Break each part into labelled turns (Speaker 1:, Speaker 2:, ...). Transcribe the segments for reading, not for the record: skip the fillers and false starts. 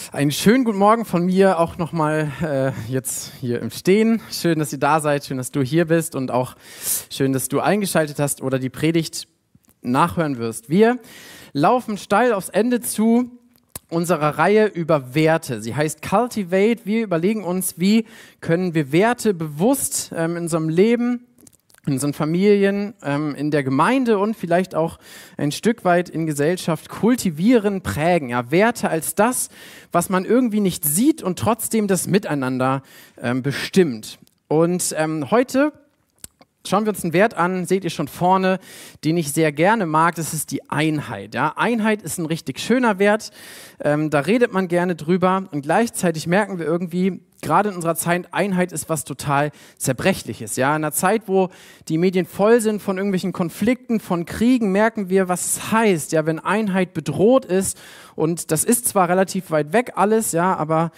Speaker 1: Einen schönen guten Morgen von mir auch nochmal jetzt hier im Stehen. Schön, dass ihr da seid, schön, dass du hier bist und auch schön, dass du eingeschaltet hast oder die Predigt nachhören wirst. Wir laufen steil aufs Ende zu unserer Reihe über Werte. Sie heißt Cultivate. Wir überlegen uns, wie können wir Werte bewusst in unserem Leben, in unseren Familien, in der Gemeinde und vielleicht auch ein Stück weit in Gesellschaft kultivieren, prägen. Ja, Werte als das, was man irgendwie nicht sieht und trotzdem das Miteinander bestimmt. Und heute schauen wir uns einen Wert an, seht ihr schon vorne, den ich sehr gerne mag, das ist die Einheit. Ja? Einheit ist ein richtig schöner Wert, da redet man gerne drüber und gleichzeitig merken wir irgendwie, gerade in unserer Zeit, Einheit ist was total Zerbrechliches. Ja? In einer Zeit, wo die Medien voll sind von irgendwelchen Konflikten, von Kriegen, merken wir, was es heißt, ja, wenn Einheit bedroht ist. Und das ist zwar relativ weit weg alles, ja, aber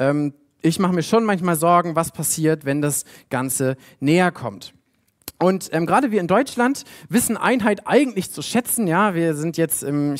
Speaker 1: ich mache mir schon manchmal Sorgen, was passiert, wenn das Ganze näher kommt. Und gerade wir in Deutschland wissen Einheit eigentlich zu schätzen. Ja, wir sind jetzt im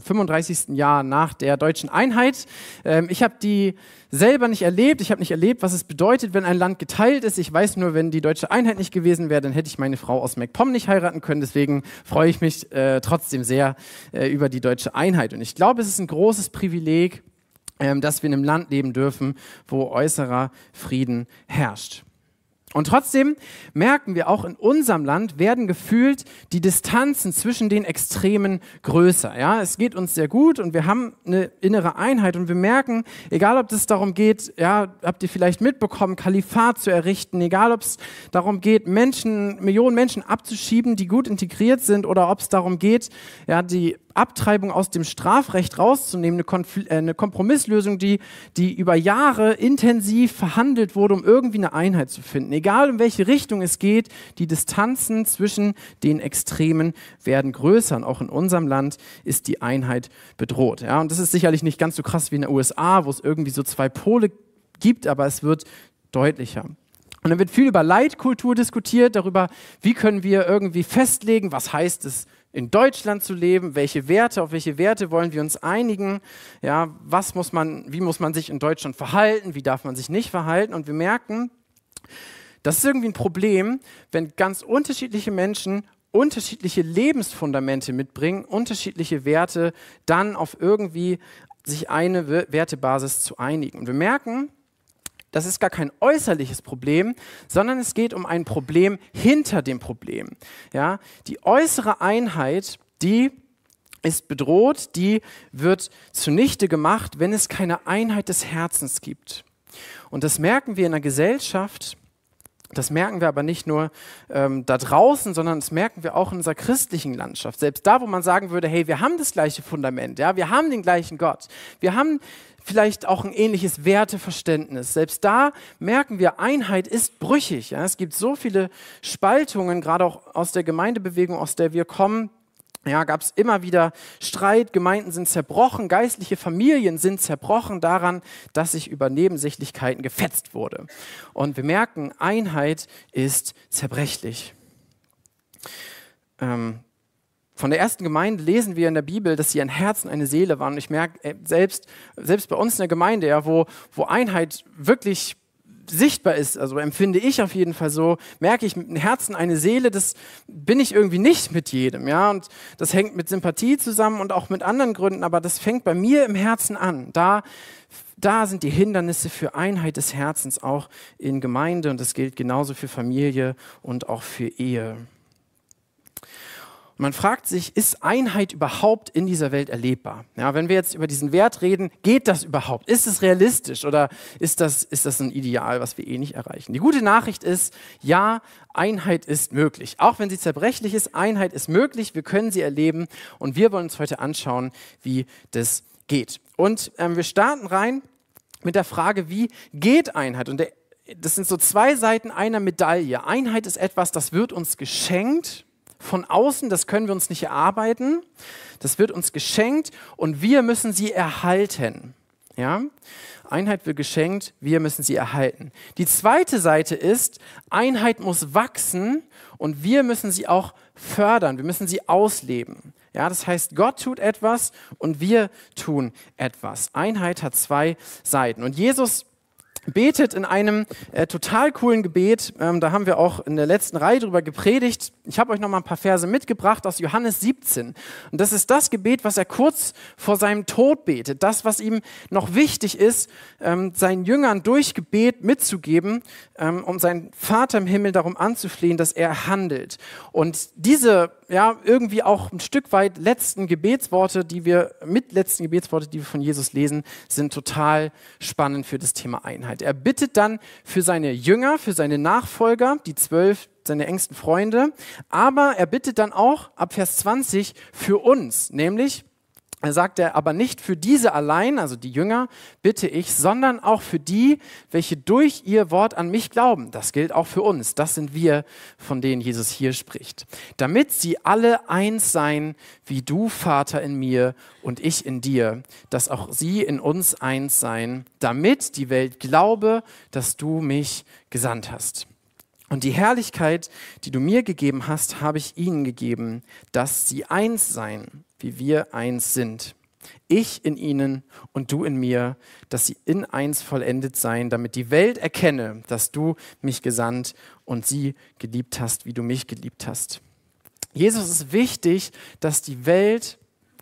Speaker 1: 35. Jahr nach der deutschen Einheit. Ich habe die selber nicht erlebt. Ich habe nicht erlebt, was es bedeutet, wenn ein Land geteilt ist. Ich weiß nur, wenn die deutsche Einheit nicht gewesen wäre, dann hätte ich meine Frau aus MacPom nicht heiraten können. Deswegen freue ich mich trotzdem sehr über die deutsche Einheit. Und ich glaube, es ist ein großes Privileg, dass wir in einem Land leben dürfen, wo äußerer Frieden herrscht. Und trotzdem merken wir auch in unserem Land, werden gefühlt die Distanzen zwischen den Extremen größer. Ja, es geht uns sehr gut und wir haben eine innere Einheit und wir merken, egal ob es darum geht, ja, habt ihr vielleicht mitbekommen, Kalifat zu errichten, egal ob es darum geht, Millionen Menschen abzuschieben, die gut integriert sind oder ob es darum geht, ja, die Abtreibung aus dem Strafrecht rauszunehmen, eine Kompromisslösung, die über Jahre intensiv verhandelt wurde, um irgendwie eine Einheit zu finden. Egal in welche Richtung es geht, die Distanzen zwischen den Extremen werden größer. Und auch in unserem Land ist die Einheit bedroht. Ja, und das ist sicherlich nicht ganz so krass wie in den USA, wo es irgendwie so zwei Pole gibt, aber es wird deutlicher. Und dann wird viel über Leitkultur diskutiert, darüber, wie können wir irgendwie festlegen, was heißt es, in Deutschland zu leben, auf welche Werte wollen wir uns einigen, ja, wie muss man sich in Deutschland verhalten, wie darf man sich nicht verhalten. Und wir merken, das ist irgendwie ein Problem, wenn ganz unterschiedliche Menschen unterschiedliche Lebensfundamente mitbringen, unterschiedliche Werte, dann auf irgendwie sich eine Wertebasis zu einigen. Und wir merken, das ist gar kein äußerliches Problem, sondern es geht um ein Problem hinter dem Problem. Ja, die äußere Einheit, die ist bedroht, die wird zunichte gemacht, wenn es keine Einheit des Herzens gibt. Und das merken wir in der Gesellschaft, das merken wir aber nicht nur da draußen, sondern das merken wir auch in unserer christlichen Landschaft. Selbst da, wo man sagen würde, hey, wir haben das gleiche Fundament, ja, wir haben den gleichen Gott, wir haben vielleicht auch ein ähnliches Werteverständnis. Selbst da merken wir, Einheit ist brüchig. Ja? Es gibt so viele Spaltungen, gerade auch aus der Gemeindebewegung, aus der wir kommen. Ja, gab es immer wieder Streit, Gemeinden sind zerbrochen, geistliche Familien sind zerbrochen daran, dass sich über Nebensächlichkeiten gefetzt wurde. Und wir merken, Einheit ist zerbrechlich. Von der ersten Gemeinde lesen wir in der Bibel, dass sie ein Herz und eine Seele waren. Und ich merke, selbst bei uns in der Gemeinde, ja, wo Einheit wirklich sichtbar ist, also empfinde ich auf jeden Fall so, merke ich mit dem Herzen eine Seele, das bin ich irgendwie nicht mit jedem. Ja? Und das hängt mit Sympathie zusammen und auch mit anderen Gründen, aber das fängt bei mir im Herzen an. Da sind die Hindernisse für Einheit des Herzens auch in Gemeinde und das gilt genauso für Familie und auch für Ehe. Man fragt sich, ist Einheit überhaupt in dieser Welt erlebbar? Ja, wenn wir jetzt über diesen Wert reden, geht das überhaupt? Ist es realistisch oder ist das ein Ideal, was wir nicht erreichen? Die gute Nachricht ist, ja, Einheit ist möglich. Auch wenn sie zerbrechlich ist, Einheit ist möglich, wir können sie erleben und wir wollen uns heute anschauen, wie das geht. Und wir starten rein mit der Frage, wie geht Einheit? Und das sind so zwei Seiten einer Medaille. Einheit ist etwas, das wird uns geschenkt, von außen, das können wir uns nicht erarbeiten, das wird uns geschenkt und wir müssen sie erhalten. Ja? Einheit wird geschenkt, wir müssen sie erhalten. Die zweite Seite ist, Einheit muss wachsen und wir müssen sie auch fördern, wir müssen sie ausleben. Ja, das heißt, Gott tut etwas und wir tun etwas. Einheit hat zwei Seiten. Und Jesus betet in einem total coolen Gebet, da haben wir auch in der letzten Reihe drüber gepredigt. Ich habe euch noch mal ein paar Verse mitgebracht aus Johannes 17. Und das ist das Gebet, was er kurz vor seinem Tod betet. Das, was ihm noch wichtig ist, seinen Jüngern durch Gebet mitzugeben, um seinen Vater im Himmel darum anzuflehen, dass er handelt. Und diese irgendwie auch ein Stück weit letzten Gebetsworte, die wir von Jesus lesen, sind total spannend für das Thema Einheit. Er bittet dann für seine Jünger, für seine Nachfolger, die 12, seine engsten Freunde, aber er bittet dann auch ab Vers 20 für uns, nämlich sagt er, aber nicht für diese allein, also die Jünger, bitte ich, sondern auch für die, welche durch ihr Wort an mich glauben. Das gilt auch für uns. Das sind wir, von denen Jesus hier spricht. Damit sie alle eins seien, wie du, Vater, in mir und ich in dir, dass auch sie in uns eins seien, damit die Welt glaube, dass du mich gesandt hast. Und die Herrlichkeit, die du mir gegeben hast, habe ich ihnen gegeben, dass sie eins seien, wie wir eins sind. Ich in ihnen und du in mir, dass sie in eins vollendet seien, damit die Welt erkenne, dass du mich gesandt und sie geliebt hast, wie du mich geliebt hast. Jesus ist wichtig, dass die Welt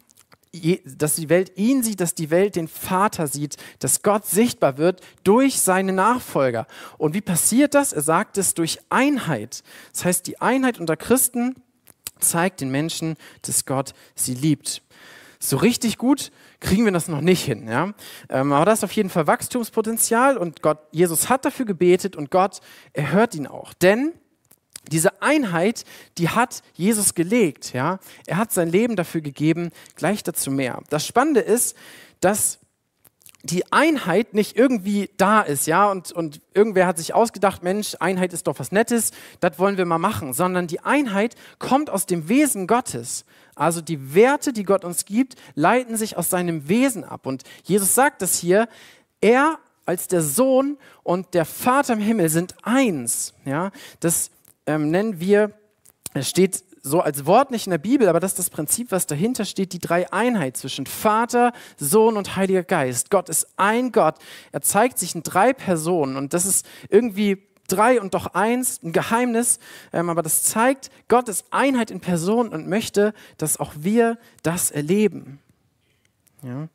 Speaker 1: ihn sieht, dass die Welt den Vater sieht, dass Gott sichtbar wird durch seine Nachfolger. Und wie passiert das? Er sagt es durch Einheit. Das heißt, die Einheit unter Christen zeigt den Menschen, dass Gott sie liebt. So richtig gut kriegen wir das noch nicht hin. Ja? Aber das ist auf jeden Fall Wachstumspotenzial und Jesus hat dafür gebetet und Gott erhört ihn auch. Denn diese Einheit, die hat Jesus gelegt. Ja? Er hat sein Leben dafür gegeben, gleich dazu mehr. Das Spannende ist, dass die Einheit nicht irgendwie da ist, ja, und irgendwer hat sich ausgedacht, Mensch, Einheit ist doch was Nettes, das wollen wir mal machen, sondern die Einheit kommt aus dem Wesen Gottes. Also die Werte, die Gott uns gibt, leiten sich aus seinem Wesen ab. Und Jesus sagt das hier, er als der Sohn und der Vater im Himmel sind eins. Ja, das nennen wir, es steht so als Wort nicht in der Bibel, aber das ist das Prinzip, was dahinter steht, die Dreieinheit zwischen Vater, Sohn und Heiliger Geist. Gott ist ein Gott. Er zeigt sich in 3 Personen und das ist irgendwie 3 und doch 1, ein Geheimnis, aber das zeigt, Gott ist Einheit in Person und möchte, dass auch wir das erleben. Ja.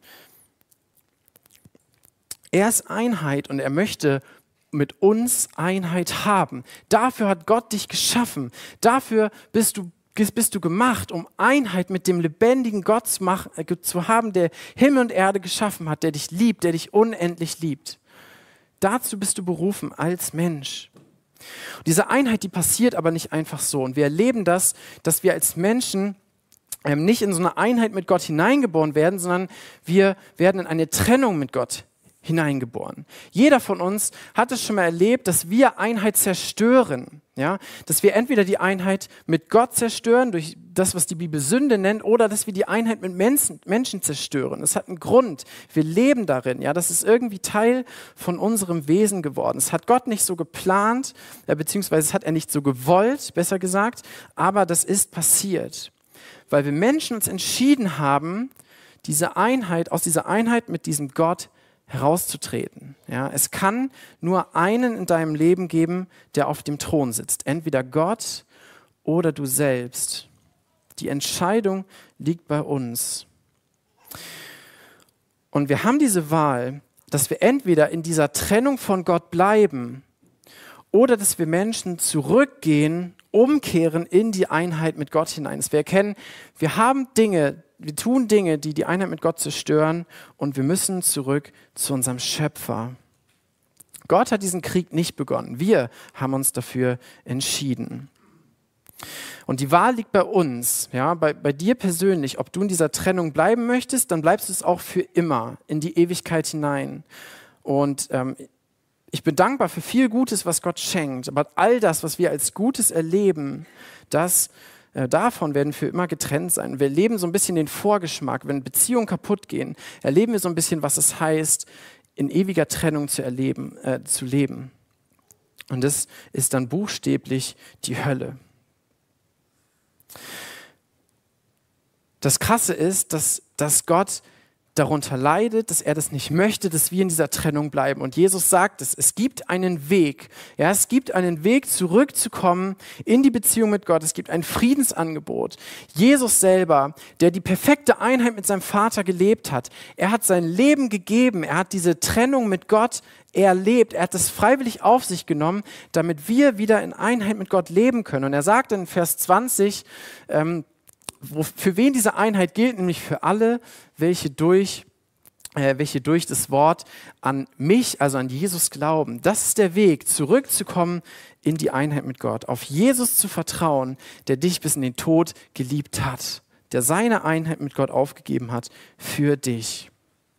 Speaker 1: Er ist Einheit und er möchte mit uns Einheit haben. Dafür hat Gott dich geschaffen. Dafür bist du gemacht, um Einheit mit dem lebendigen Gott zu haben, der Himmel und Erde geschaffen hat, der dich liebt, der dich unendlich liebt. Dazu bist du berufen als Mensch. Und diese Einheit, die passiert aber nicht einfach so. Und wir erleben das, dass wir als Menschen nicht in so eine Einheit mit Gott hineingeboren werden, sondern wir werden in eine Trennung mit Gott hineingeboren. Jeder von uns hat es schon mal erlebt, dass wir Einheit zerstören. Ja? Dass wir entweder die Einheit mit Gott zerstören, durch das, was die Bibel Sünde nennt, oder dass wir die Einheit mit Menschen zerstören. Das hat einen Grund. Wir leben darin. Ja? Das ist irgendwie Teil von unserem Wesen geworden. Es hat Gott nicht so geplant, beziehungsweise es hat er nicht so gewollt, besser gesagt, aber das ist passiert. Weil wir Menschen uns entschieden haben, aus dieser Einheit mit diesem Gott herauszutreten. Ja, es kann nur einen in deinem Leben geben, der auf dem Thron sitzt. Entweder Gott oder du selbst. Die Entscheidung liegt bei uns. Und wir haben diese Wahl, dass wir entweder in dieser Trennung von Gott bleiben oder dass wir Menschen zurückgehen, umkehren in die Einheit mit Gott hinein. Wir erkennen, wir tun Dinge, die die Einheit mit Gott zerstören und wir müssen zurück zu unserem Schöpfer. Gott hat diesen Krieg nicht begonnen. Wir haben uns dafür entschieden. Und die Wahl liegt bei uns, ja, bei dir persönlich. Ob du in dieser Trennung bleiben möchtest, dann bleibst du es auch für immer in die Ewigkeit hinein. Und ich bin dankbar für viel Gutes, was Gott schenkt. Aber all das, was wir als Gutes erleben, davon werden wir für immer getrennt sein. Wir erleben so ein bisschen den Vorgeschmack. Wenn Beziehungen kaputt gehen, erleben wir so ein bisschen, was es heißt, in ewiger Trennung zu leben. Und das ist dann buchstäblich die Hölle. das Krasse ist, dass Gott darunter leidet, dass er das nicht möchte, dass wir in dieser Trennung bleiben. Und Jesus sagt es gibt einen Weg. Ja, es gibt einen Weg, zurückzukommen in die Beziehung mit Gott. Es gibt ein Friedensangebot. Jesus selber, der die perfekte Einheit mit seinem Vater gelebt hat, er hat sein Leben gegeben, er hat diese Trennung mit Gott erlebt, er hat es freiwillig auf sich genommen, damit wir wieder in Einheit mit Gott leben können. Und er sagt in Vers 20, für wen diese Einheit gilt, nämlich für alle, welche durch das Wort an mich, also an Jesus glauben. Das ist der Weg, zurückzukommen in die Einheit mit Gott, auf Jesus zu vertrauen, der dich bis in den Tod geliebt hat, der seine Einheit mit Gott aufgegeben hat für dich.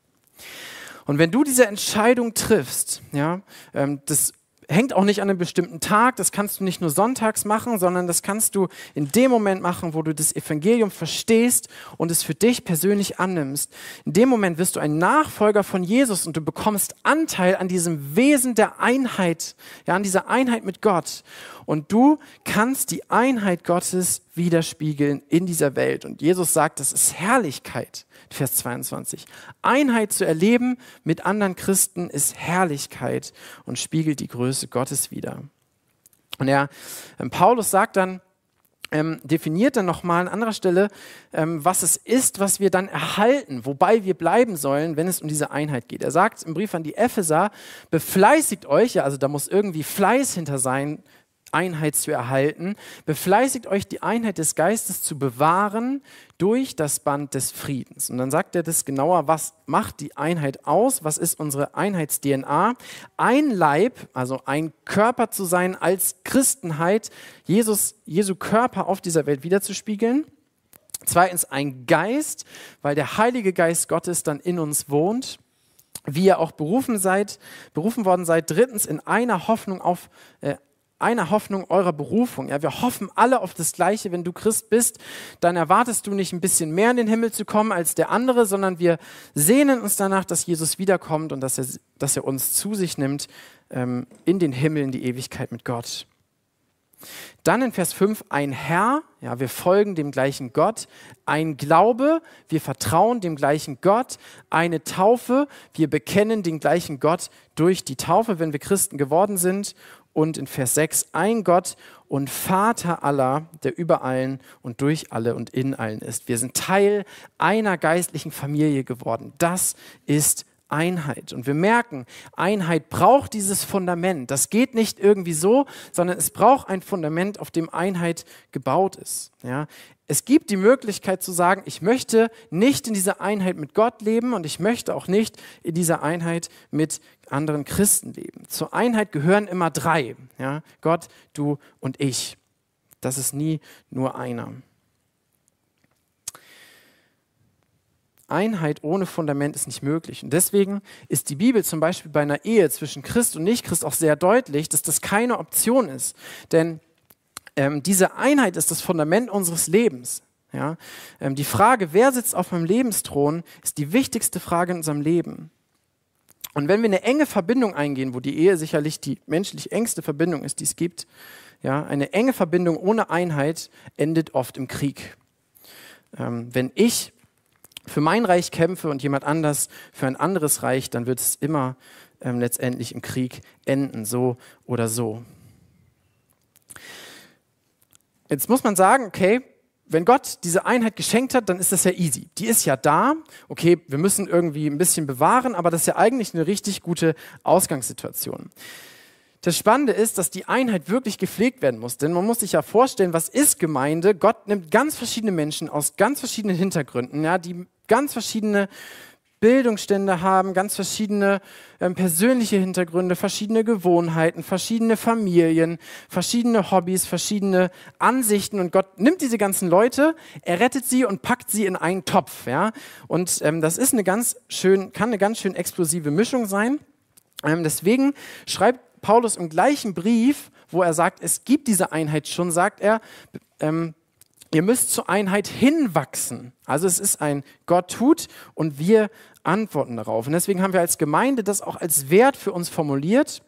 Speaker 1: Und wenn du diese Entscheidung triffst, ja, das hängt auch nicht an einem bestimmten Tag, das kannst du nicht nur sonntags machen, sondern das kannst du in dem Moment machen, wo du das Evangelium verstehst und es für dich persönlich annimmst. In dem Moment wirst du ein Nachfolger von Jesus und du bekommst Anteil an diesem Wesen der Einheit, ja, an dieser Einheit mit Gott. Und du kannst die Einheit Gottes widerspiegeln in dieser Welt. Und Jesus sagt, das ist Herrlichkeit. Vers 22. Einheit zu erleben mit anderen Christen ist Herrlichkeit und spiegelt die Größe Gottes wider. Und Paulus sagt dann, definiert dann nochmal an anderer Stelle, was es ist, was wir dann erhalten, wobei wir bleiben sollen, wenn es um diese Einheit geht. Er sagt im Brief an die Epheser, befleißigt euch, ja, also da muss irgendwie Fleiß hinter sein, Einheit zu erhalten, befleißigt euch, die Einheit des Geistes zu bewahren durch das Band des Friedens. Und dann sagt er das genauer, was macht die Einheit aus, was ist unsere Einheits-DNA? Ein Leib, also ein Körper zu sein als Christenheit, Jesu Körper auf dieser Welt wiederzuspiegeln. Zweitens ein Geist, weil der Heilige Geist Gottes dann in uns wohnt, wie ihr auch berufen worden seid. Drittens in einer Hoffnung eurer Berufung. Ja, wir hoffen alle auf das Gleiche. Wenn du Christ bist, dann erwartest du nicht ein bisschen mehr in den Himmel zu kommen als der andere, sondern wir sehnen uns danach, dass Jesus wiederkommt und dass er uns zu sich nimmt in den Himmel, in die Ewigkeit mit Gott. Dann in Vers 5 ein Herr, ja, wir folgen dem gleichen Gott, ein Glaube, wir vertrauen dem gleichen Gott, eine Taufe, wir bekennen den gleichen Gott durch die Taufe, wenn wir Christen geworden sind. Und in Vers 6, ein Gott und Vater aller, der über allen und durch alle und in allen ist. Wir sind Teil einer geistlichen Familie geworden. Das ist Einheit. Und wir merken, Einheit braucht dieses Fundament. Das geht nicht irgendwie so, sondern es braucht ein Fundament, auf dem Einheit gebaut ist. Ja? Es gibt die Möglichkeit zu sagen, ich möchte nicht in dieser Einheit mit Gott leben und ich möchte auch nicht in dieser Einheit mit anderen Christen leben. Zur Einheit gehören immer drei. Ja? Gott, du und ich. Das ist nie nur einer. Einheit ohne Fundament ist nicht möglich. Und deswegen ist die Bibel zum Beispiel bei einer Ehe zwischen Christ und Nicht-Christ auch sehr deutlich, dass das keine Option ist. Denn diese Einheit ist das Fundament unseres Lebens. Ja? Die Frage, wer sitzt auf meinem Lebensthron, ist die wichtigste Frage in unserem Leben. Und wenn wir eine enge Verbindung eingehen, wo die Ehe sicherlich die menschlich engste Verbindung ist, die es gibt, ja, eine enge Verbindung ohne Einheit endet oft im Krieg. Wenn ich für mein Reich kämpfe und jemand anders für ein anderes Reich, dann wird es immer letztendlich im Krieg enden, so oder so. Jetzt muss man sagen, okay, wenn Gott diese Einheit geschenkt hat, dann ist das ja easy. Die ist ja da. Okay, wir müssen irgendwie ein bisschen bewahren, aber das ist ja eigentlich eine richtig gute Ausgangssituation. Das Spannende ist, dass die Einheit wirklich gepflegt werden muss. Denn man muss sich ja vorstellen, was ist Gemeinde? Gott nimmt ganz verschiedene Menschen aus ganz verschiedenen Hintergründen, ja, die ganz verschiedene Bildungsstände haben, ganz verschiedene persönliche Hintergründe, verschiedene Gewohnheiten, verschiedene Familien, verschiedene Hobbys, verschiedene Ansichten. Und Gott nimmt diese ganzen Leute, er rettet sie und packt sie in einen Topf. Ja? Und das ist kann eine ganz schön explosive Mischung sein. Deswegen schreibt Paulus im gleichen Brief, wo er sagt, es gibt diese Einheit schon, sagt er, ihr müsst zur Einheit hinwachsen. Also es ist ein Gott tut und wir antworten darauf. Und deswegen haben wir als Gemeinde das auch als Wert für uns formuliert.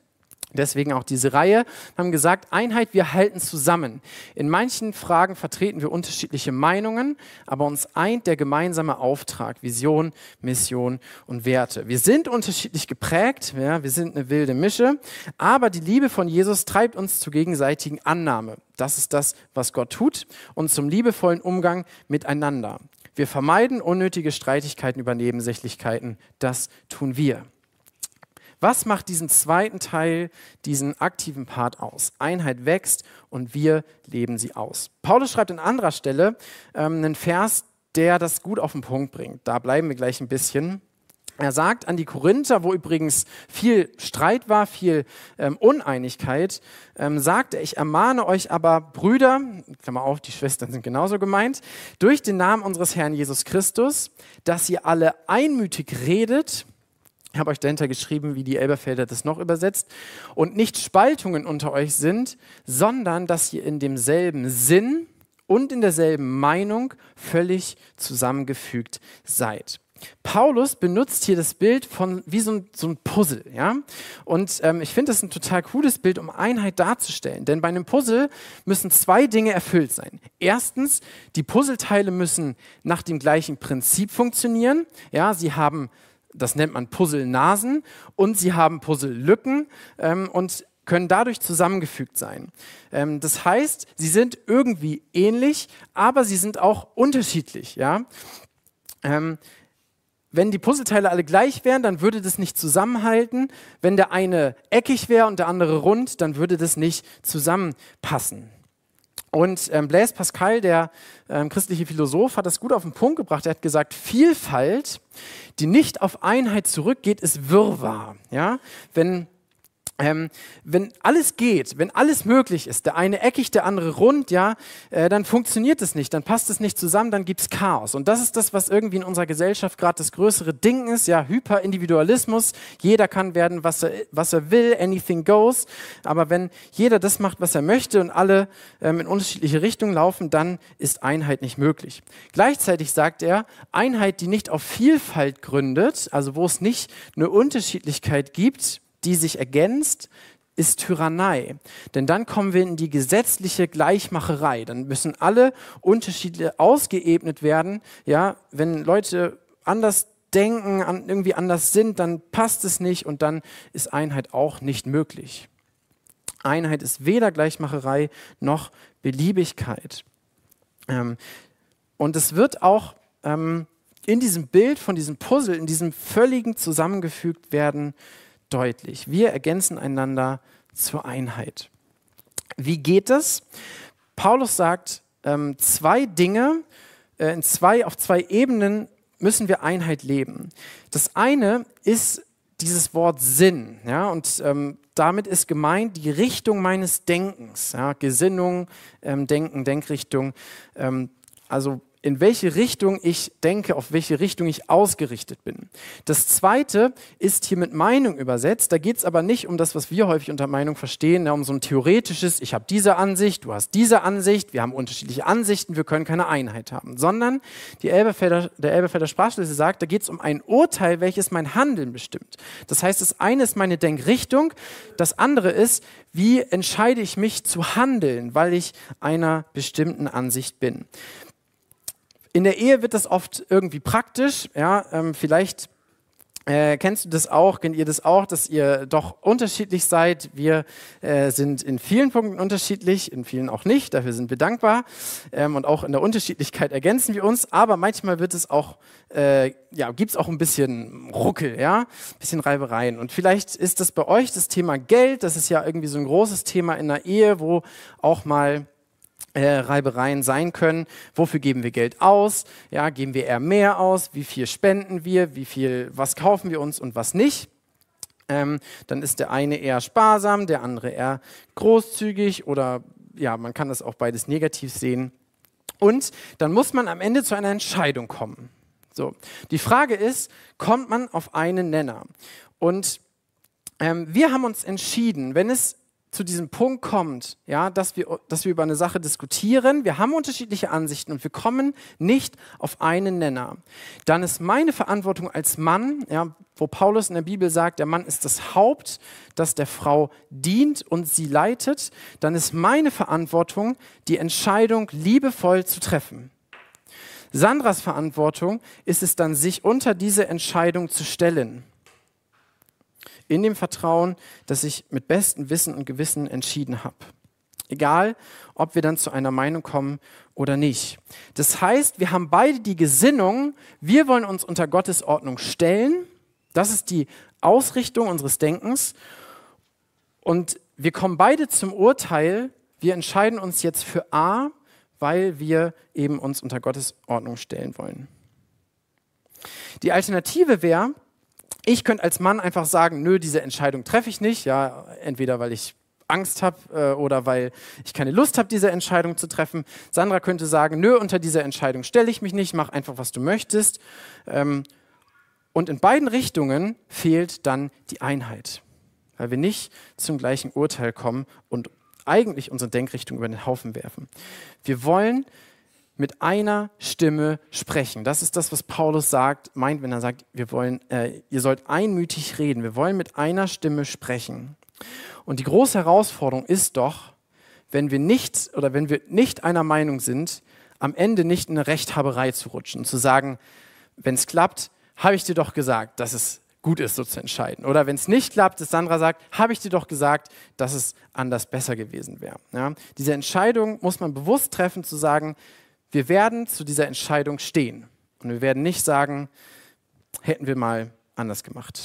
Speaker 1: Deswegen auch diese Reihe. Wir haben gesagt, Einheit, wir halten zusammen. In manchen Fragen vertreten wir unterschiedliche Meinungen, aber uns eint der gemeinsame Auftrag, Vision, Mission und Werte. Wir sind unterschiedlich geprägt, ja, wir sind eine wilde Mische, aber die Liebe von Jesus treibt uns zur gegenseitigen Annahme. Das ist das, was Gott tut, und zum liebevollen Umgang miteinander. Wir vermeiden unnötige Streitigkeiten über Nebensächlichkeiten. Das tun wir. Was macht diesen zweiten Teil, diesen aktiven Part aus? Einheit wächst und wir leben sie aus. Paulus schreibt an anderer Stelle einen Vers, der das gut auf den Punkt bringt. Da bleiben wir gleich ein bisschen. Er sagt an die Korinther, wo übrigens viel Streit war, viel Uneinigkeit, sagt er, ich ermahne euch aber, Brüder, Klammer auf, die Schwestern sind genauso gemeint, durch den Namen unseres Herrn Jesus Christus, dass ihr alle einmütig redet. Ich habe euch dahinter geschrieben, wie die Elberfelder das noch übersetzt. Und nicht Spaltungen unter euch sind, sondern dass ihr in demselben Sinn und in derselben Meinung völlig zusammengefügt seid. Paulus benutzt hier das Bild von wie so ein Puzzle. Ja? Und ich finde das ein total cooles Bild, um Einheit darzustellen. Denn bei einem Puzzle müssen zwei Dinge erfüllt sein. Erstens, die Puzzleteile müssen nach dem gleichen Prinzip funktionieren. Ja, sie haben, das nennt man Puzzlenasen, und sie haben Puzzlelücken und können dadurch zusammengefügt sein. Das heißt, sie sind irgendwie ähnlich, aber sie sind auch unterschiedlich. Ja? Wenn die Puzzleteile alle gleich wären, dann würde das nicht zusammenhalten. Wenn der eine eckig wäre und der andere rund, dann würde das nicht zusammenpassen. Und Blaise Pascal, der christliche Philosoph, hat das gut auf den Punkt gebracht. Er hat gesagt, Vielfalt, die nicht auf Einheit zurückgeht, ist Wirrwarr. Ja? Wenn alles geht, wenn alles möglich ist, der eine eckig, der andere rund, ja, dann funktioniert es nicht, dann passt es nicht zusammen, dann gibt es Chaos. Und das ist das, was irgendwie in unserer Gesellschaft gerade das größere Ding ist, ja, Hyperindividualismus. Jeder kann werden, was er will, anything goes. Aber wenn jeder das macht, was er möchte und alle in unterschiedliche Richtungen laufen, dann ist Einheit nicht möglich. Gleichzeitig sagt er, Einheit, die nicht auf Vielfalt gründet, also wo es nicht eine Unterschiedlichkeit gibt, die sich ergänzt, ist Tyrannei. Denn dann kommen wir in die gesetzliche Gleichmacherei. Dann müssen alle Unterschiede ausgeebnet werden. Ja, wenn Leute anders denken, irgendwie anders sind, dann passt es nicht und dann ist Einheit auch nicht möglich. Einheit ist weder Gleichmacherei noch Beliebigkeit. Und es wird auch in diesem Bild von diesem Puzzle, in diesem völligen zusammengefügt werden, deutlich. Wir ergänzen einander zur Einheit. Wie geht es? Paulus sagt, zwei Dinge, auf zwei Ebenen müssen wir Einheit leben. Das eine ist dieses Wort Sinn, ja, und damit ist gemeint die Richtung meines Denkens, ja, Gesinnung, Denken, Denkrichtung, also in welche Richtung ich denke, auf welche Richtung ich ausgerichtet bin. Das zweite ist hier mit Meinung übersetzt. Da geht es aber nicht um das, was wir häufig unter Meinung verstehen, um so ein theoretisches, ich habe diese Ansicht, du hast diese Ansicht, wir haben unterschiedliche Ansichten, wir können keine Einheit haben. Sondern der Elberfelder Sprachschlüssel sagt, da geht es um ein Urteil, welches mein Handeln bestimmt. Das heißt, das eine ist meine Denkrichtung, das andere ist, wie entscheide ich mich zu handeln, weil ich einer bestimmten Ansicht bin. In der Ehe wird das oft irgendwie praktisch, ja, vielleicht kennst du das auch, kennt ihr das auch, dass ihr doch unterschiedlich seid. Wir sind in vielen Punkten unterschiedlich, in vielen auch nicht, dafür sind wir dankbar und auch in der Unterschiedlichkeit ergänzen wir uns, aber manchmal wird es auch, gibt es auch ein bisschen Ruckel, ja, ein bisschen Reibereien und vielleicht ist das bei euch das Thema Geld, das ist ja irgendwie so ein großes Thema in der Ehe, wo auch mal Reibereien sein können. Wofür geben wir Geld aus? Ja, geben wir eher mehr aus? Wie viel spenden wir? Was kaufen wir uns und was nicht? Dann ist der eine eher sparsam, der andere eher großzügig oder ja, man kann das auch beides negativ sehen. Und dann muss man am Ende zu einer Entscheidung kommen. So, die Frage ist, kommt man auf einen Nenner? Und wir haben uns entschieden, wenn es zu diesem Punkt kommt, ja, dass wir über eine Sache diskutieren, wir haben unterschiedliche Ansichten und wir kommen nicht auf einen Nenner, dann ist meine Verantwortung als Mann, ja, wo Paulus in der Bibel sagt, der Mann ist das Haupt, das der Frau dient und sie leitet, dann ist meine Verantwortung, die Entscheidung liebevoll zu treffen. Sandras Verantwortung ist es dann, sich unter diese Entscheidung zu stellen. In dem Vertrauen, dass ich mit bestem Wissen und Gewissen entschieden habe. Egal, ob wir dann zu einer Meinung kommen oder nicht. Das heißt, wir haben beide die Gesinnung, wir wollen uns unter Gottes Ordnung stellen. Das ist die Ausrichtung unseres Denkens. Und wir kommen beide zum Urteil, wir entscheiden uns jetzt für A, weil wir eben uns unter Gottes Ordnung stellen wollen. Die Alternative wäre, ich könnte als Mann einfach sagen, nö, diese Entscheidung treffe ich nicht, ja, entweder weil ich Angst habe oder weil ich keine Lust habe, diese Entscheidung zu treffen. Sandra könnte sagen, nö, unter dieser Entscheidung stelle ich mich nicht, mach einfach, was du möchtest. Und in beiden Richtungen fehlt dann die Einheit, weil wir nicht zum gleichen Urteil kommen und eigentlich unsere Denkrichtung über den Haufen werfen. Wir wollen mit einer Stimme sprechen. Das ist das, was Paulus meint, wenn er sagt, ihr sollt einmütig reden. Wir wollen mit einer Stimme sprechen. Und die große Herausforderung ist doch, wenn wir nicht einer Meinung sind, am Ende nicht in eine Rechthaberei zu rutschen und zu sagen, wenn es klappt, habe ich dir doch gesagt, dass es gut ist, so zu entscheiden. Oder wenn es nicht klappt, dass Sandra sagt, habe ich dir doch gesagt, dass es anders besser gewesen wäre. Ja? Diese Entscheidung muss man bewusst treffen, zu sagen, wir werden zu dieser Entscheidung stehen. Und wir werden nicht sagen, hätten wir mal anders gemacht.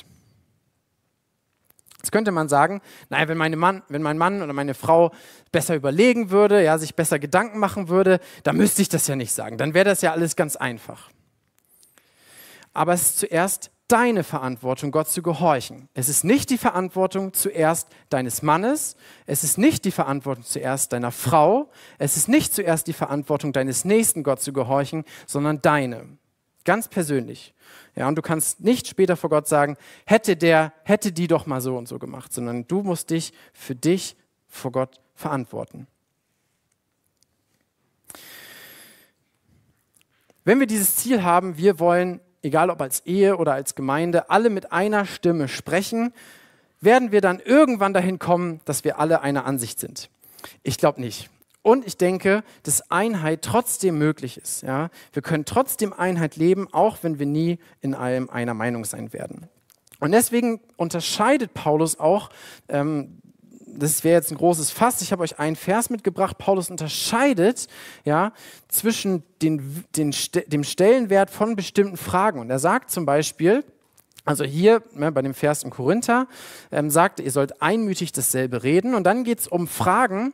Speaker 1: Jetzt könnte man sagen, naja, wenn mein Mann oder meine Frau besser überlegen würde, ja, sich besser Gedanken machen würde, dann müsste ich das ja nicht sagen. Dann wäre das ja alles ganz einfach. Aber es ist zuerst deine Verantwortung, Gott zu gehorchen. Es ist nicht die Verantwortung zuerst deines Mannes, es ist nicht die Verantwortung zuerst deiner Frau, es ist nicht zuerst die Verantwortung deines Nächsten, Gott zu gehorchen, sondern deine. Ganz persönlich. Ja, und du kannst nicht später vor Gott sagen, hätte die doch mal so und so gemacht, sondern du musst dich für dich vor Gott verantworten. Wenn wir dieses Ziel haben, wir wollen, egal ob als Ehe oder als Gemeinde, alle mit einer Stimme sprechen, werden wir dann irgendwann dahin kommen, dass wir alle einer Ansicht sind. Ich glaube nicht. Und ich denke, dass Einheit trotzdem möglich ist. Ja? Wir können trotzdem Einheit leben, auch wenn wir nie in allem einer Meinung sein werden. Und deswegen unterscheidet Paulus auch, das wäre jetzt ein großes Fass, ich habe euch einen Vers mitgebracht, Paulus unterscheidet zwischen dem Stellenwert von bestimmten Fragen. Und er sagt zum Beispiel, also hier bei dem Vers in Korinther, sagt er, ihr sollt einmütig dasselbe reden. Und dann geht es um Fragen,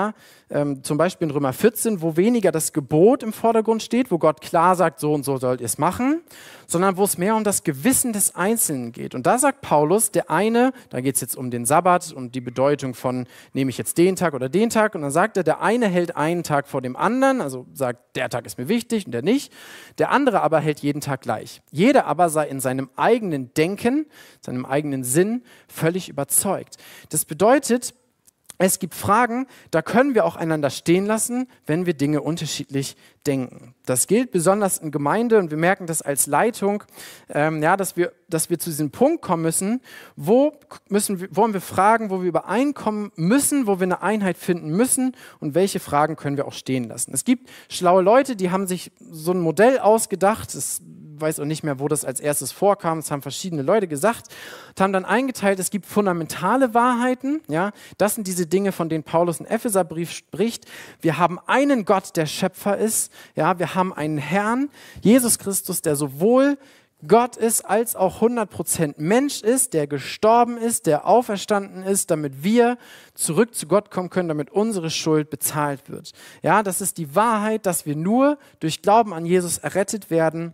Speaker 1: zum Beispiel in Römer 14, wo weniger das Gebot im Vordergrund steht, wo Gott klar sagt, so und so sollt ihr es machen, sondern wo es mehr um das Gewissen des Einzelnen geht. Und da sagt Paulus, der eine, da geht es jetzt um den Sabbat und die Bedeutung von, nehme ich jetzt den Tag oder den Tag, und dann sagt er, der eine hält einen Tag vor dem anderen, also sagt, der Tag ist mir wichtig und der nicht, der andere aber hält jeden Tag gleich. Jeder aber sei in seinem eigenen Denken, seinem eigenen Sinn völlig überzeugt. Das bedeutet, es gibt Fragen, da können wir auch einander stehen lassen, wenn wir Dinge unterschiedlich denken. Das gilt besonders in Gemeinde und wir merken das als Leitung, dass wir zu diesem Punkt kommen müssen, wo wollen wir fragen, wo wir übereinkommen müssen, wo wir eine Einheit finden müssen und welche Fragen können wir auch stehen lassen. Es gibt schlaue Leute, die haben sich so ein Modell ausgedacht, ich weiß auch nicht mehr, wo das als erstes vorkam, das haben verschiedene Leute gesagt, haben dann eingeteilt, es gibt fundamentale Wahrheiten, das sind diese Dinge, von denen Paulus im Epheserbrief spricht. Wir haben einen Gott, der Schöpfer ist, wir haben einen Herrn, Jesus Christus, der sowohl Gott ist, als auch 100% Mensch ist, der gestorben ist, der auferstanden ist, damit wir zurück zu Gott kommen können, damit unsere Schuld bezahlt wird. Das ist die Wahrheit, dass wir nur durch Glauben an Jesus errettet werden.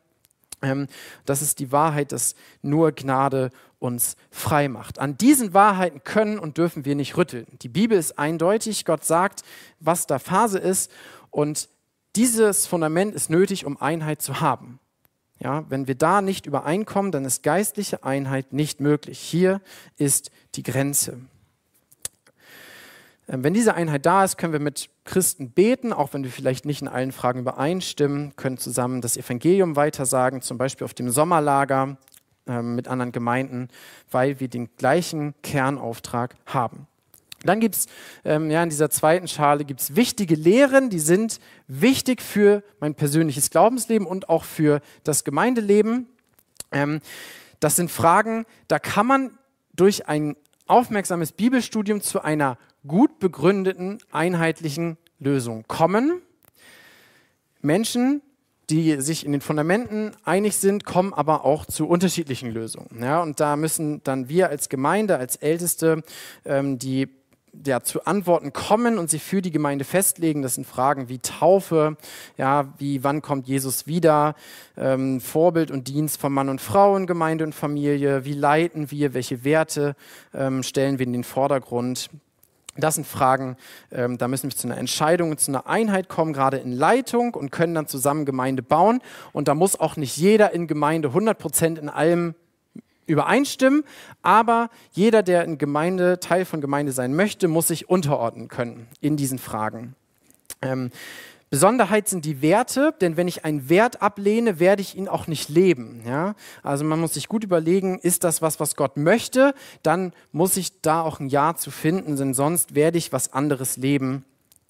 Speaker 1: Das ist die Wahrheit, dass nur Gnade uns frei macht. An diesen Wahrheiten können und dürfen wir nicht rütteln. Die Bibel ist eindeutig, Gott sagt, was da Phase ist, und dieses Fundament ist nötig, um Einheit zu haben. Wenn wir da nicht übereinkommen, dann ist geistliche Einheit nicht möglich. Hier ist die Grenze. Wenn diese Einheit da ist, können wir mit Christen beten, auch wenn wir vielleicht nicht in allen Fragen übereinstimmen, können zusammen das Evangelium weitersagen, zum Beispiel auf dem Sommerlager mit anderen Gemeinden, weil wir den gleichen Kernauftrag haben. Dann gibt es in dieser zweiten Schale gibt's wichtige Lehren, die sind wichtig für mein persönliches Glaubensleben und auch für das Gemeindeleben. Das sind Fragen, da kann man durch ein aufmerksames Bibelstudium zu einer gut begründeten, einheitlichen Lösung kommen. Menschen, die sich in den Fundamenten einig sind, kommen aber auch zu unterschiedlichen Lösungen. Ja, und da müssen dann wir als Gemeinde, als Älteste, die zu Antworten kommen und sie für die Gemeinde festlegen. Das sind Fragen wie Taufe, wann kommt Jesus wieder, Vorbild und Dienst von Mann und Frau in Gemeinde und Familie, wie leiten wir, welche Werte stellen wir in den Vordergrund. Das sind Fragen, da müssen wir zu einer Entscheidung und zu einer Einheit kommen, gerade in Leitung, und können dann zusammen Gemeinde bauen. Und da muss auch nicht jeder in Gemeinde 100% in allem übereinstimmen, aber jeder, der in Gemeinde, Teil von Gemeinde sein möchte, muss sich unterordnen können in diesen Fragen. Besonderheit sind die Werte, denn wenn ich einen Wert ablehne, werde ich ihn auch nicht leben. Ja? Also man muss sich gut überlegen, ist das was Gott möchte, dann muss ich da auch ein Ja zu finden, denn sonst werde ich was anderes leben,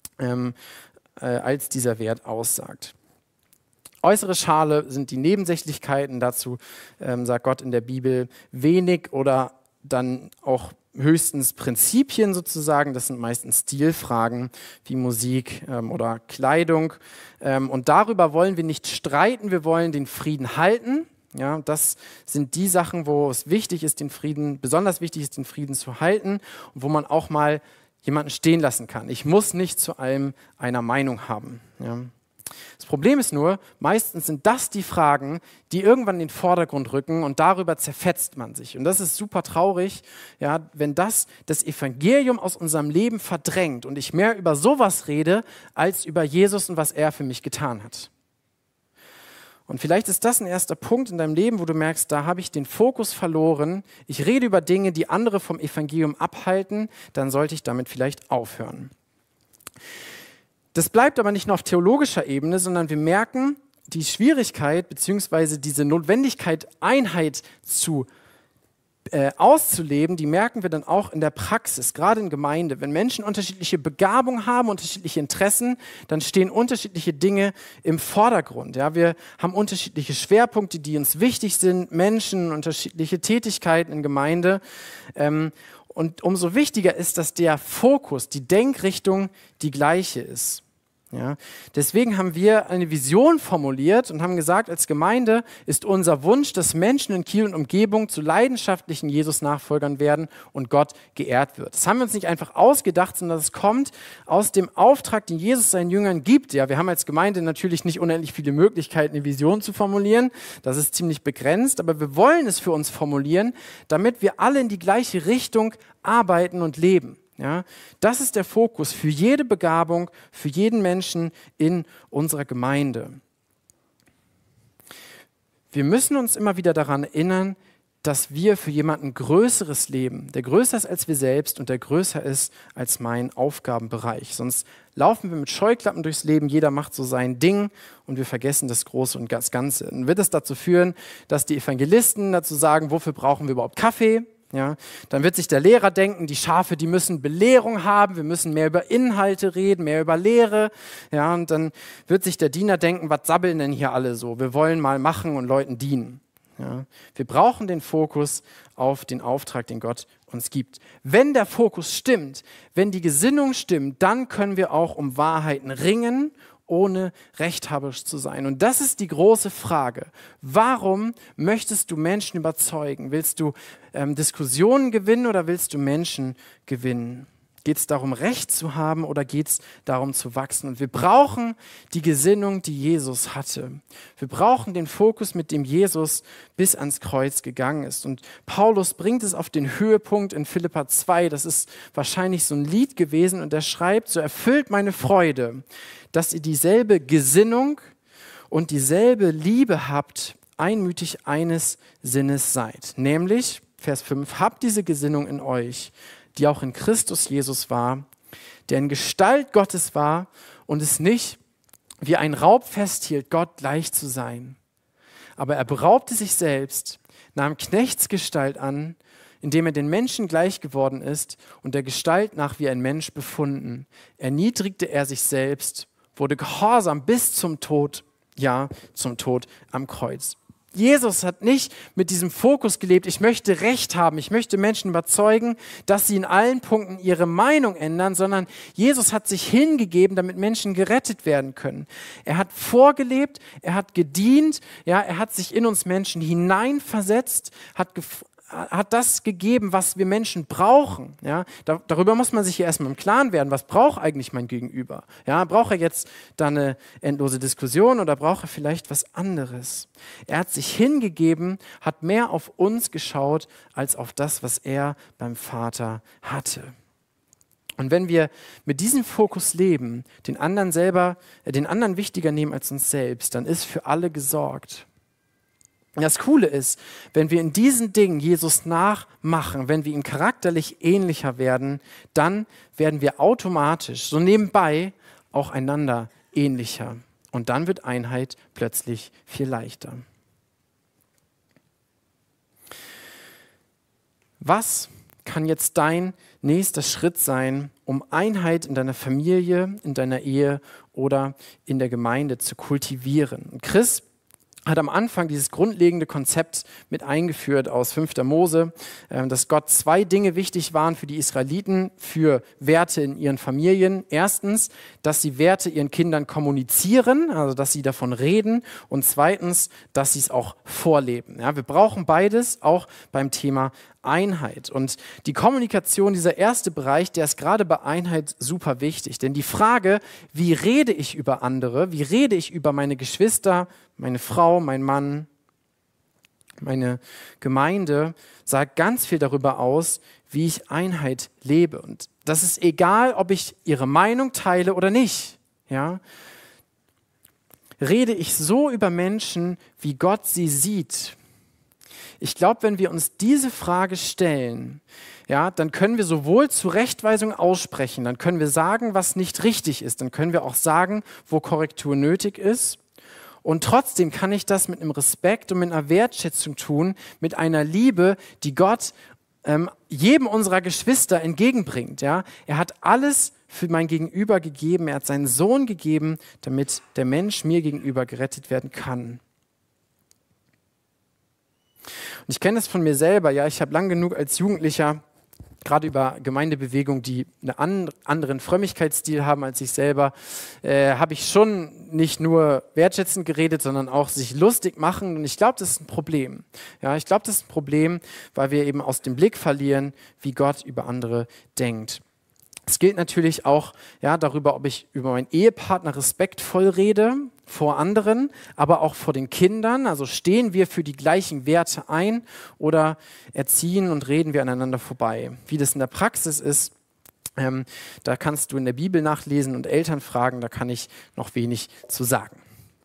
Speaker 1: als dieser Wert aussagt. Äußere Schale sind die Nebensächlichkeiten, dazu sagt Gott in der Bibel wenig oder dann auch höchstens Prinzipien sozusagen. Das sind meistens Stilfragen wie Musik oder Kleidung. Und darüber wollen wir nicht streiten, wir wollen den Frieden halten. Ja, das sind die Sachen, wo es wichtig ist, besonders wichtig ist, den Frieden zu halten und wo man auch mal jemanden stehen lassen kann. Ich muss nicht zu allem einer Meinung haben. Ja. Das Problem ist nur, meistens sind das die Fragen, die irgendwann in den Vordergrund rücken und darüber zerfetzt man sich. Und das ist super traurig, ja, wenn das Evangelium aus unserem Leben verdrängt und ich mehr über sowas rede, als über Jesus und was er für mich getan hat. Und vielleicht ist das ein erster Punkt in deinem Leben, wo du merkst, da habe ich den Fokus verloren. Ich rede über Dinge, die andere vom Evangelium abhalten, dann sollte ich damit vielleicht aufhören. Das bleibt aber nicht nur auf theologischer Ebene, sondern wir merken die Schwierigkeit bzw. diese Notwendigkeit, Einheit auszuleben, die merken wir dann auch in der Praxis, gerade in Gemeinde. Wenn Menschen unterschiedliche Begabungen haben, unterschiedliche Interessen, dann stehen unterschiedliche Dinge im Vordergrund. Ja, wir haben unterschiedliche Schwerpunkte, die uns wichtig sind, Menschen, unterschiedliche Tätigkeiten in Gemeinde. Und umso wichtiger ist, dass der Fokus, die Denkrichtung die gleiche ist. Ja, deswegen haben wir eine Vision formuliert und haben gesagt, als Gemeinde ist unser Wunsch, dass Menschen in Kiel und Umgebung zu leidenschaftlichen Jesus-Nachfolgern werden und Gott geehrt wird. Das haben wir uns nicht einfach ausgedacht, sondern das kommt aus dem Auftrag, den Jesus seinen Jüngern gibt. Ja, wir haben als Gemeinde natürlich nicht unendlich viele Möglichkeiten, eine Vision zu formulieren. Das ist ziemlich begrenzt, aber wir wollen es für uns formulieren, damit wir alle in die gleiche Richtung arbeiten und leben. Ja, das ist der Fokus für jede Begabung, für jeden Menschen in unserer Gemeinde. Wir müssen uns immer wieder daran erinnern, dass wir für jemanden Größeres leben, der größer ist als wir selbst und der größer ist als mein Aufgabenbereich. Sonst laufen wir mit Scheuklappen durchs Leben, jeder macht so sein Ding und wir vergessen das Große und das Ganze. Dann wird es dazu führen, dass die Evangelisten dazu sagen, wofür brauchen wir überhaupt Kaffee? Ja, dann wird sich der Lehrer denken, die Schafe, die müssen Belehrung haben, wir müssen mehr über Inhalte reden, mehr über Lehre. Ja, und dann wird sich der Diener denken, was sabbeln denn hier alle so? Wir wollen mal machen und Leuten dienen. Ja, wir brauchen den Fokus auf den Auftrag, den Gott uns gibt. Wenn der Fokus stimmt, wenn die Gesinnung stimmt, dann können wir auch um Wahrheiten ringen, ohne rechthaberisch zu sein. Und das ist die große Frage. Warum möchtest du Menschen überzeugen? Willst du Diskussionen gewinnen oder willst du Menschen gewinnen? Geht es darum, Recht zu haben oder geht es darum, zu wachsen? Und wir brauchen die Gesinnung, die Jesus hatte. Wir brauchen den Fokus, mit dem Jesus bis ans Kreuz gegangen ist. Und Paulus bringt es auf den Höhepunkt in Philipper 2. Das ist wahrscheinlich so ein Lied gewesen. Und er schreibt, so erfüllt meine Freude, dass ihr dieselbe Gesinnung und dieselbe Liebe habt, einmütig eines Sinnes seid. Nämlich, Vers 5, habt diese Gesinnung in euch, die auch in Christus Jesus war. der in Gestalt Gottes war und es nicht wie ein Raub festhielt, Gott gleich zu sein. Aber er beraubte sich selbst, nahm Knechtsgestalt an, indem er den Menschen gleich geworden ist und der Gestalt nach wie ein Mensch befunden. Erniedrigte er sich selbst, wurde gehorsam bis zum Tod, ja, zum Tod am Kreuz. Jesus hat nicht mit diesem Fokus gelebt, ich möchte Recht haben, ich möchte Menschen überzeugen, dass sie in allen Punkten ihre Meinung ändern, sondern Jesus hat sich hingegeben, damit Menschen gerettet werden können. Er hat vorgelebt, er hat gedient, ja, er hat sich in uns Menschen hineinversetzt, hat das gegeben, was wir Menschen brauchen. Ja? Darüber muss man sich hier erstmal im Klaren werden. Was braucht eigentlich mein Gegenüber? Ja? Braucht er jetzt da eine endlose Diskussion oder braucht er vielleicht was anderes? Er hat sich hingegeben, hat mehr auf uns geschaut, als auf das, was er beim Vater hatte. Und wenn wir mit diesem Fokus leben, den anderen wichtiger nehmen als uns selbst, dann ist für alle gesorgt. Das Coole ist, wenn wir in diesen Dingen Jesus nachmachen, wenn wir ihm charakterlich ähnlicher werden, dann werden wir automatisch, so nebenbei, auch einander ähnlicher. Und dann wird Einheit plötzlich viel leichter. Was kann jetzt dein nächster Schritt sein, um Einheit in deiner Familie, in deiner Ehe oder in der Gemeinde zu kultivieren? Und Chris hat am Anfang dieses grundlegende Konzept mit eingeführt aus 5. Mose, dass Gott 2 Dinge wichtig waren für die Israeliten, für Werte in ihren Familien. Erstens, dass sie Werte ihren Kindern kommunizieren, also dass sie davon reden. Und zweitens, dass sie es auch vorleben. Ja, wir brauchen beides, auch beim Thema Einheit. Und die Kommunikation, dieser erste Bereich, der ist gerade bei Einheit super wichtig. Denn die Frage, wie rede ich über andere, wie rede ich über meine Geschwister, meine Frau, mein Mann, meine Gemeinde, sagt ganz viel darüber aus, wie ich Einheit lebe. Und das ist egal, ob ich ihre Meinung teile oder nicht. Ja? Rede ich so über Menschen, wie Gott sie sieht? Ich glaube, wenn wir uns diese Frage stellen, ja, dann können wir sowohl Zurechtweisung aussprechen, dann können wir sagen, was nicht richtig ist, dann können wir auch sagen, wo Korrektur nötig ist. Und trotzdem kann ich das mit einem Respekt und mit einer Wertschätzung tun, mit einer Liebe, die Gott jedem unserer Geschwister entgegenbringt. Ja? Er hat alles für mein Gegenüber gegeben, er hat seinen Sohn gegeben, damit der Mensch mir gegenüber gerettet werden kann. Und ich kenne das von mir selber, ja, ich habe lang genug als Jugendlicher, gerade über Gemeindebewegungen, die einen anderen Frömmigkeitsstil haben als ich selber, habe ich schon nicht nur wertschätzend geredet, sondern auch sich lustig machen. Und ich glaube, das ist ein Problem. Ja, ich glaube, das ist ein Problem, weil wir eben aus dem Blick verlieren, wie Gott über andere denkt. Es gilt natürlich auch darüber, ob ich über meinen Ehepartner respektvoll rede vor anderen, aber auch vor den Kindern. Also stehen wir für die gleichen Werte ein oder erziehen und reden wir aneinander vorbei. Wie das in der Praxis ist, da kannst du in der Bibel nachlesen und Eltern fragen, da kann ich noch wenig zu sagen.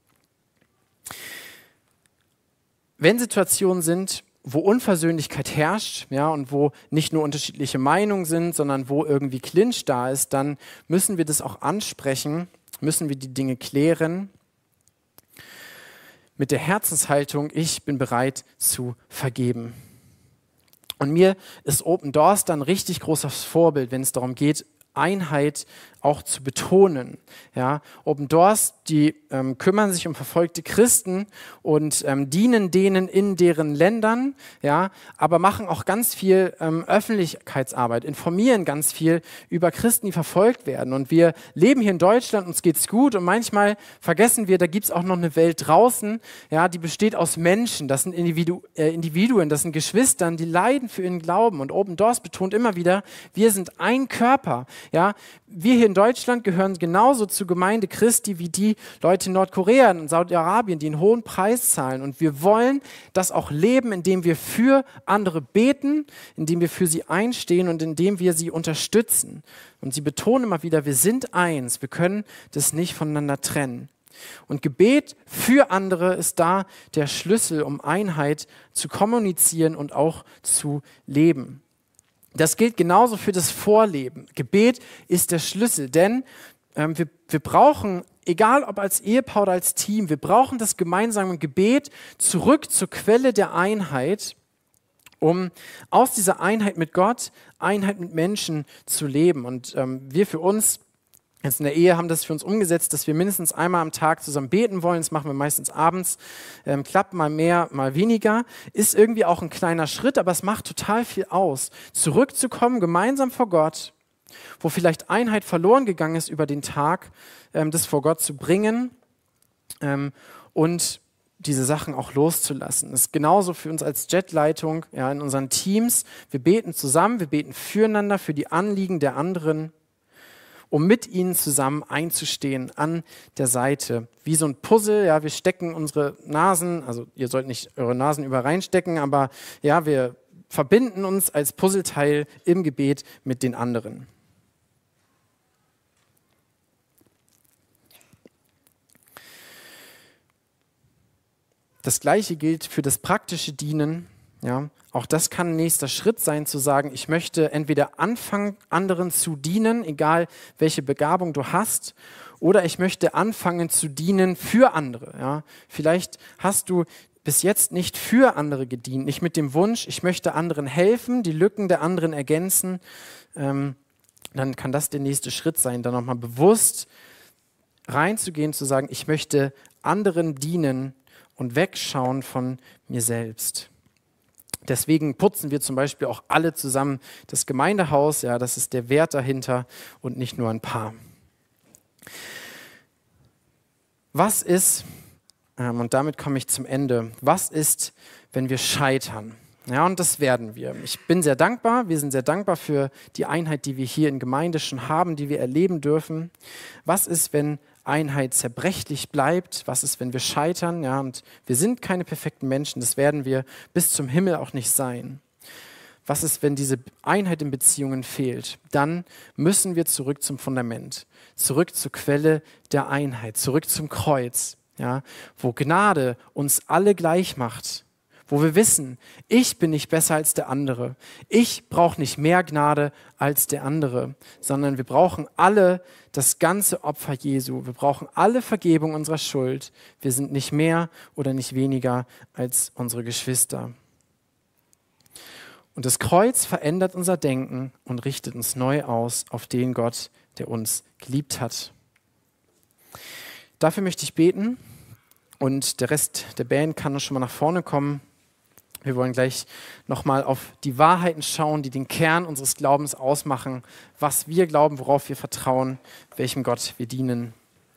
Speaker 1: Wenn Situationen sind, wo Unversöhnlichkeit herrscht, ja, und wo nicht nur unterschiedliche Meinungen sind, sondern wo irgendwie Clinch da ist, dann müssen wir das auch ansprechen, müssen wir die Dinge klären mit der Herzenshaltung, ich bin bereit zu vergeben. Und mir ist Open Doors dann ein richtig großes Vorbild, wenn es darum geht, Einheit auch zu betonen. Ja, Open Doors, die kümmern sich um verfolgte Christen und dienen denen in deren Ländern, ja, aber machen auch ganz viel Öffentlichkeitsarbeit, informieren ganz viel über Christen, die verfolgt werden. Und wir leben hier in Deutschland, uns geht's gut und manchmal vergessen wir, da gibt's auch noch eine Welt draußen, ja, die besteht aus Menschen, das sind Individuen, das sind Geschwistern, die leiden für ihren Glauben. Und Open Doors betont immer wieder, wir sind ein Körper. Ja, wir hier in Deutschland gehören genauso zur Gemeinde Christi wie die Leute in Nordkorea und Saudi-Arabien, die einen hohen Preis zahlen. Und wir wollen das auch leben, indem wir für andere beten, indem wir für sie einstehen und indem wir sie unterstützen. Und sie betonen immer wieder, wir sind eins, wir können das nicht voneinander trennen. Und Gebet für andere ist da der Schlüssel, um Einheit zu kommunizieren und auch zu leben. Das gilt genauso für das Vorleben. Gebet ist der Schlüssel, denn wir brauchen, egal ob als Ehepaar oder als Team, wir brauchen das gemeinsame Gebet zurück zur Quelle der Einheit, um aus dieser Einheit mit Gott, Einheit mit Menschen zu leben. Und wir für uns jetzt in der Ehe haben das für uns umgesetzt, dass wir mindestens einmal am Tag zusammen beten wollen. Das machen wir meistens abends. Klappt mal mehr, mal weniger. Ist irgendwie auch ein kleiner Schritt, aber es macht total viel aus. Zurückzukommen, gemeinsam vor Gott, wo vielleicht Einheit verloren gegangen ist über den Tag, das vor Gott zu bringen und diese Sachen auch loszulassen. Das ist genauso für uns als Jetleitung, ja, in unseren Teams. Wir beten zusammen, wir beten füreinander, für die Anliegen der anderen, um mit ihnen zusammen einzustehen an der Seite. Wie so ein Puzzle, ja, wir stecken unsere Nasen, also ihr sollt nicht eure Nasen überall reinstecken, aber ja, wir verbinden uns als Puzzleteil im Gebet mit den anderen. Das Gleiche gilt für das praktische Dienen. Ja, auch das kann ein nächster Schritt sein, zu sagen, ich möchte entweder anfangen, anderen zu dienen, egal welche Begabung du hast, oder ich möchte anfangen zu dienen für andere. Ja, vielleicht hast du bis jetzt nicht für andere gedient, nicht mit dem Wunsch, ich möchte anderen helfen, die Lücken der anderen ergänzen. Dann kann das der nächste Schritt sein, da nochmal bewusst reinzugehen, zu sagen, ich möchte anderen dienen und wegschauen von mir selbst. Deswegen putzen wir zum Beispiel auch alle zusammen das Gemeindehaus. Ja, das ist der Wert dahinter und nicht nur ein paar. Was ist, und damit komme ich zum Ende, was ist, wenn wir scheitern? Ja, und das werden wir. Ich bin sehr dankbar, wir sind sehr dankbar für die Einheit, die wir hier in Gemeinde schon haben, die wir erleben dürfen. Was ist, wenn Einheit zerbrechlich bleibt? Was ist, wenn wir scheitern? Ja, und wir sind keine perfekten Menschen, das werden wir bis zum Himmel auch nicht sein. Was ist, wenn diese Einheit in Beziehungen fehlt? Dann müssen wir zurück zum Fundament, zurück zur Quelle der Einheit, zurück zum Kreuz, ja, wo Gnade uns alle gleich macht, wo wir wissen, ich bin nicht besser als der andere. Ich brauche nicht mehr Gnade als der andere, sondern wir brauchen alle das ganze Opfer Jesu. Wir brauchen alle Vergebung unserer Schuld. Wir sind nicht mehr oder nicht weniger als unsere Geschwister. Und das Kreuz verändert unser Denken und richtet uns neu aus auf den Gott, der uns geliebt hat. Dafür möchte ich beten und der Rest der Band kann schon mal nach vorne kommen. Wir wollen gleich nochmal auf die Wahrheiten schauen, die den Kern unseres Glaubens ausmachen, was wir glauben, worauf wir vertrauen, welchem Gott wir dienen.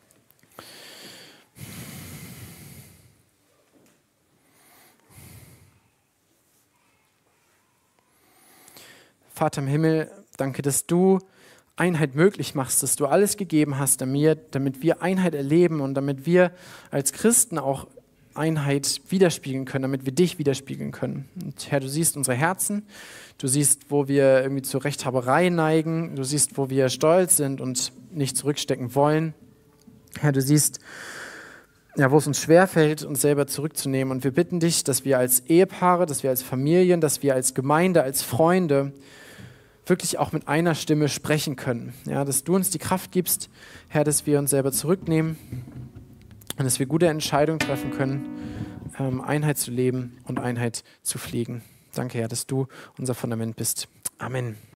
Speaker 1: Vater im Himmel, danke, dass du Einheit möglich machst, dass du alles gegeben hast, damit wir Einheit erleben und damit wir als Christen auch Einheit widerspiegeln können, damit wir dich widerspiegeln können. Und Herr, du siehst unsere Herzen, du siehst, wo wir irgendwie zur Rechthaberei neigen, du siehst, wo wir stolz sind und nicht zurückstecken wollen. Herr, du siehst, ja, wo es uns schwerfällt, uns selber zurückzunehmen. Und wir bitten dich, dass wir als Ehepaare, dass wir als Familien, dass wir als Gemeinde, als Freunde wirklich auch mit einer Stimme sprechen können. Ja, dass du uns die Kraft gibst, Herr, dass wir uns selber zurücknehmen und dass wir gute Entscheidungen treffen können, Einheit zu leben und Einheit zu pflegen. Danke, Herr, dass du unser Fundament bist. Amen.